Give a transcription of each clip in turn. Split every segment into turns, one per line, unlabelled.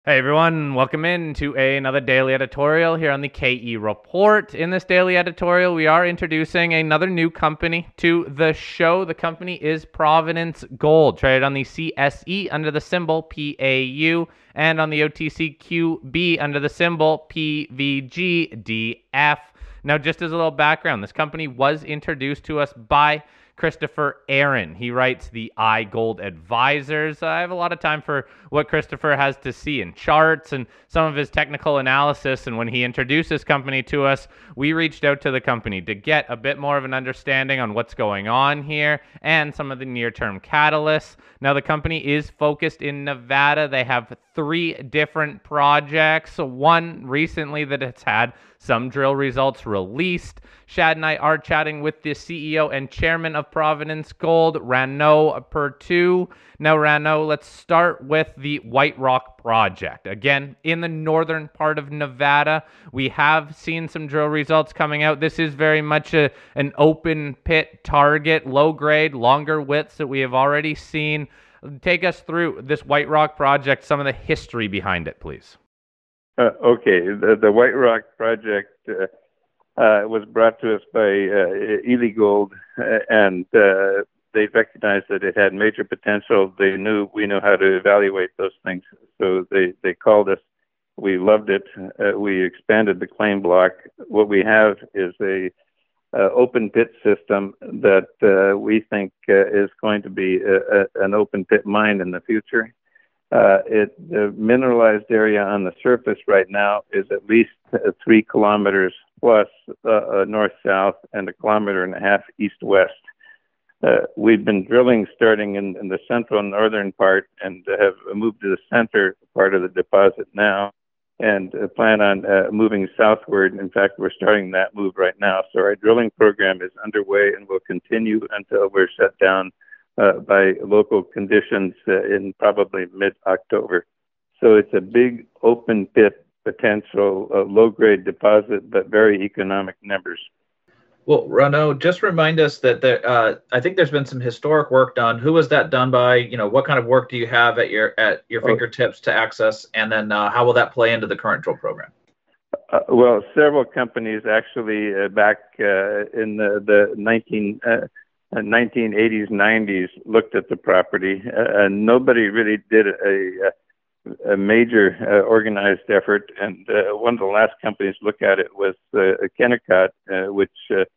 Hey everyone, welcome in to another daily editorial here on the KE Report. In this daily editorial, we are introducing another new company to the show. The company is Providence Gold, traded on the CSE under the symbol PAU and on the OTCQB under the symbol PVGDF. Now, just as a little background, this company was introduced to us by Christopher Aaron. He writes the iGold Advisors. I have a lot of time for what Christopher has to see in charts and some of his technical analysis. And when he introduced this company to us, we reached out to the company to get a bit more of an understanding on what's going on here and some of the near-term catalysts. Now, the company is focused in Nevada. They have 3 different projects. One recently that it's had some drill results released. Shad and I are chatting with the CEO and chairman of Providence Gold, Rano Pertu. Now, Rano, let's start with the White Rock project. Again, in the northern part of Nevada, we have seen some drill results coming out. This is very much an open pit target, low grade, longer widths that we have already seen. Take us through this White Rock project, some of the history behind it, please.
Okay, the White Rock project was brought to us by Ely Gold, and they recognized that it had major potential. We knew how to evaluate those things, so they called us. We loved it. We expanded the claim block. What we have is a open pit system that we think is going to be an open pit mine in the future. The mineralized area on the surface right now is at least 3 kilometers plus north-south and 1.5 kilometers east-west. We've been drilling starting in the central and northern part and have moved to the center part of the deposit now and plan on moving southward. In fact, we're starting that move right now. So our drilling program is underway and will continue until we're shut down by local conditions in probably mid-October. So it's a big open pit potential, low-grade deposit, but very economic numbers.
Well, Rano, just remind us that I think there's been some historic work done. Who was that done by? What kind of work do you have at your fingertips to access? And then how will that play into the current drill program?
Well, several companies actually back in the 1980s, 90s looked at the property. Nobody really did a major organized effort, and one of the last companies to look at it was Kennecott, which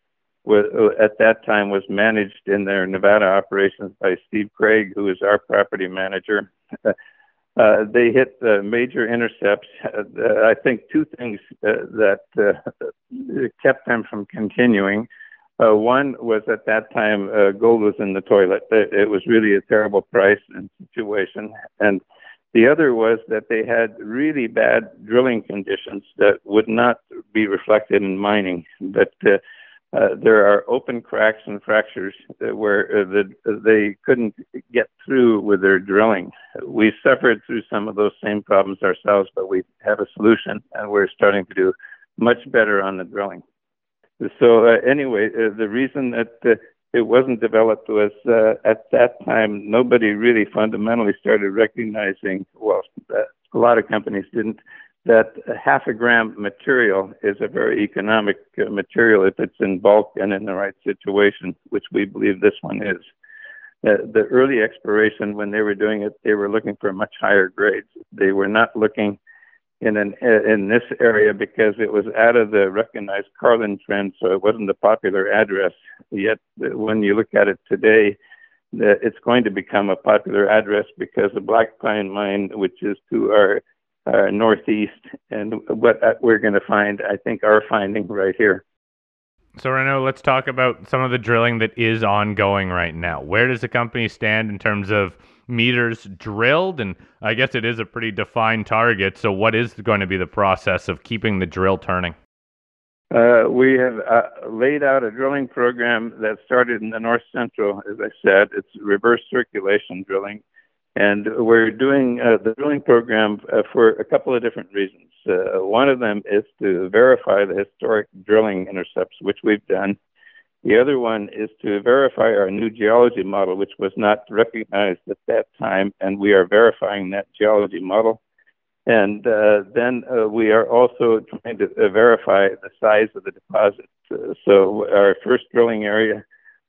at that time was managed in their Nevada operations by Steve Craig, who is our property manager. They hit major intercepts. I think 2 things that kept them from continuing. One was at that time, gold was in the toilet. It was really a terrible price and situation. And the other was that they had really bad drilling conditions that would not be reflected in mining. But there are open cracks and fractures where they couldn't get through with their drilling. We suffered through some of those same problems ourselves, but we have a solution, and we're starting to do much better on the drilling. So anyway, the reason that it wasn't developed was at that time, nobody really fundamentally started recognizing, well, a lot of companies didn't, that 0.5 gram material is a very economic material if it's in bulk and in the right situation, which we believe this one is. The early exploration, when they were doing it, they were looking for much higher grades. They were not looking in this area because it was out of the recognized Carlin trend, so it wasn't a popular address. Yet when you look at it today, it's going to become a popular address because the Black Pine mine, which is to our northeast, and what we're going to find, I think, our finding right here.
So, Rano, let's talk about some of the drilling that is ongoing right now. Where does the company stand in terms of meters drilled? And I guess it is a pretty defined target. So what is going to be the process of keeping the drill turning?
We have laid out a drilling program that started in the north central, as I said. It's reverse circulation drilling. And we're doing the drilling program for a couple of different reasons. One of them is to verify the historic drilling intercepts, which we've done. The other one is to verify our new geology model, which was not recognized at that time, and we are verifying that geology model. And then we are also trying to verify the size of the deposit. So our first drilling area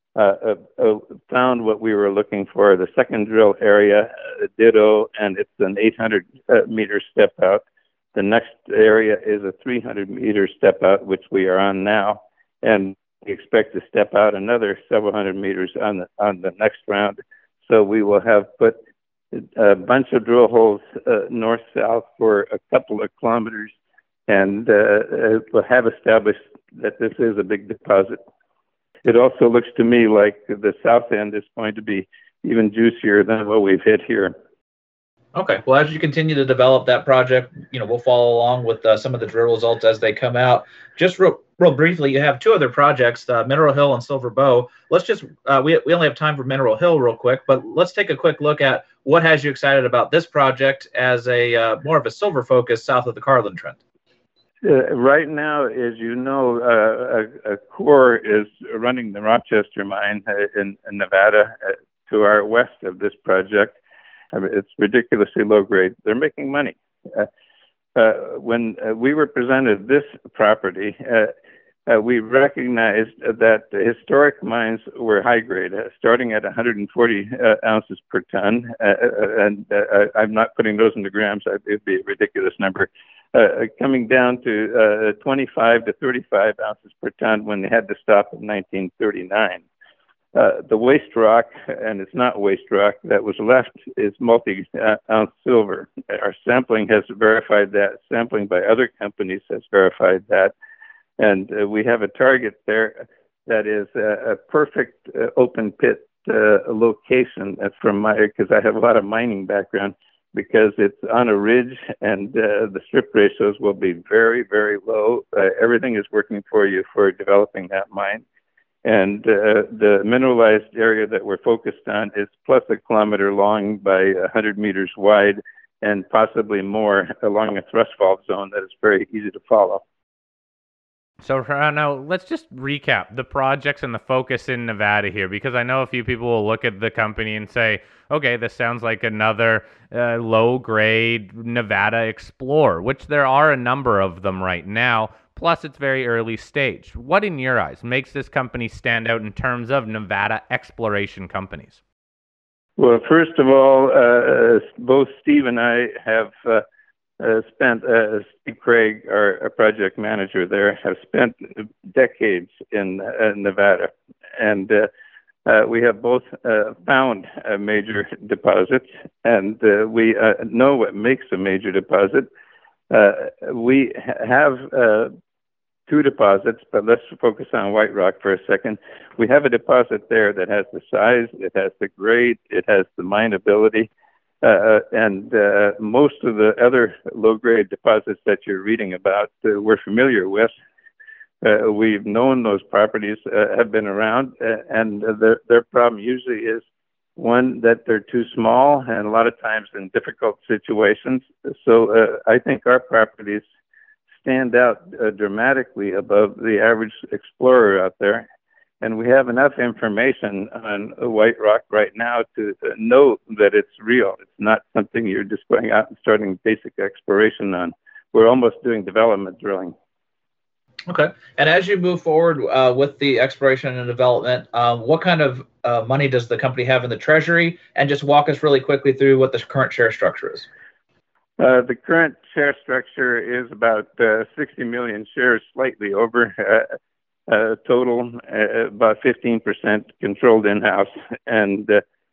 found what we were looking for. The second drill area, ditto, and it's an 800 meter step out. The next area is a 300 meter step out, which we are on now, and we expect to step out another several hundred meters on the next round. So we will have put a bunch of drill holes north-south for a couple of kilometers, and we'll have established that this is a big deposit. It also looks to me like the south end is going to be even juicier than what we've hit here.
Okay. Well, as you continue to develop that project, we'll follow along with some of the drill results as they come out. Just real briefly, you have two other projects, Mineral Hill and Silver Bow. Let's just, we only have time for Mineral Hill real quick, but let's take a quick look at what has you excited about this project as a more of a silver focus south of the Carlin Trend.
Right now, as you know, Coeur is running the Rochester mine in Nevada to our west of this project. I mean, it's ridiculously low grade. They're making money. When we were presented this property, we recognized that the historic mines were high grade, starting at 140 ounces per ton. And I'm not putting those into grams. It'd be a ridiculous number. Coming down to 25 to 35 ounces per ton when they had to stop in 1939. The waste rock, and it's not waste rock, that was left is multi-ounce silver. Our sampling has verified that. Sampling by other companies has verified that. And we have a target there that is a perfect open pit location. That's from because I have a lot of mining background, because it's on a ridge and the strip ratios will be very, very low. Everything is working for you for developing that mine. And the mineralized area that we're focused on is plus a kilometer long by 100 meters wide, and possibly more along a thrust fault zone that is very easy to follow.
So now let's just recap the projects and the focus in Nevada here, because I know a few people will look at the company and say, okay, this sounds like another low-grade Nevada Explorer, which there are a number of them right now, plus it's very early stage. What, in your eyes, makes this company stand out in terms of Nevada exploration companies?
Well, first of all, both Steve and I have spent, Steve Craig, our project manager there, have spent decades in Nevada. And we have both found major deposits, and we know what makes a major deposit. We have two deposits, but let's focus on White Rock for a second. We have a deposit there that has the size, it has the grade, it has the mineability, and most of the other low-grade deposits that you're reading about, we're familiar with. We've known those properties have been around, and their problem usually is, one, that they're too small and a lot of times in difficult situations. So I think our properties stand out dramatically above the average explorer out there. And we have enough information on White Rock right now to know that it's real. It's not something you're just going out and starting basic exploration on. We're almost doing development drilling.
Okay. And as you move forward with the exploration and development, what kind of money does the company have in the treasury? And just walk us really quickly through what the current share structure is.
The current share structure is about 60 million shares, slightly over total, about 15% controlled in-house. And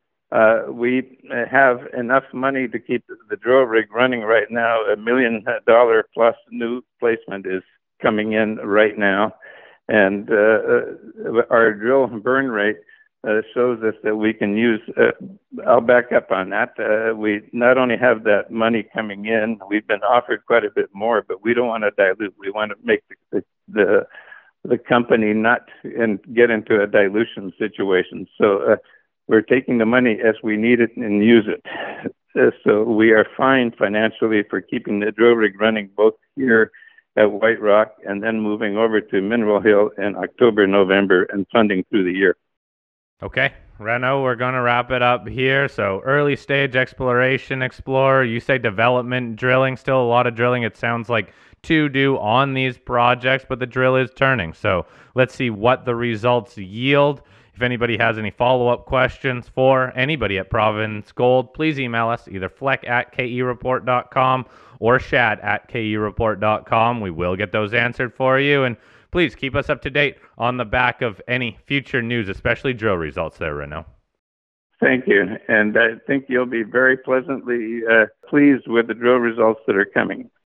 we have enough money to keep the drill rig running right now. $1 million plus new placement is coming in right now. And our drill burn rate shows us that we can use, I'll back up on that. We not only have that money coming in, we've been offered quite a bit more, but we don't want to dilute. We want to make the company not get into a dilution situation. So we're taking the money as we need it and use it. So we are fine financially for keeping the drill rig running both here at White Rock and then moving over to Mineral Hill in October, November, and funding through the year.
Okay, Reno, we're going to wrap it up here. So early stage exploration, explorer. You say development, drilling, still a lot of drilling. It sounds like to do on these projects, but the drill is turning. So let's see what the results yield. If anybody has any follow-up questions for anybody at Providence Gold, please email us, either fleck@kereport.com or shad@kereport.com. We will get those answered for you. And please keep us up to date on the back of any future news, especially drill results there, Reno.
Thank you. And I think you'll be very pleasantly pleased with the drill results that are coming.